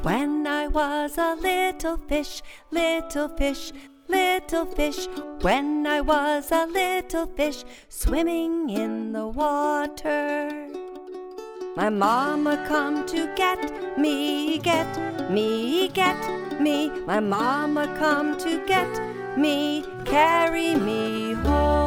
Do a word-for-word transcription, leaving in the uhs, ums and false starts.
When I was a little fish, little fish, little fish, when I was a little fish, swimming in the water. My mama come to get me, get me, get me. My mama come to get me, carry me home.